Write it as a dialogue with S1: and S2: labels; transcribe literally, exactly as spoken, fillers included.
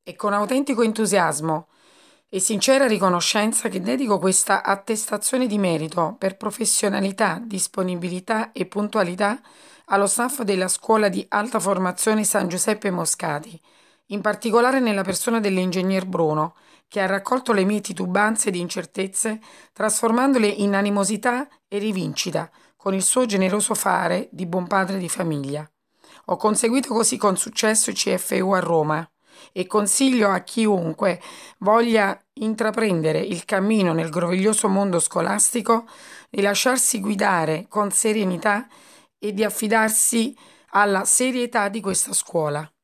S1: È con autentico entusiasmo e sincera riconoscenza che dedico questa attestazione di merito per professionalità, disponibilità e puntualità allo staff della Scuola di Alta Formazione San Giuseppe Moscati, in particolare nella persona dell'ingegner Bruno, che ha raccolto le mie titubanze ed incertezze, trasformandole in animosità e rivincita, con il suo generoso fare di buon padre di famiglia. Ho conseguito così con successo il C F U a Roma e consiglio a chiunque voglia intraprendere il cammino nel groviglioso mondo scolastico di lasciarsi guidare con serenità e di affidarsi alla serietà di questa scuola.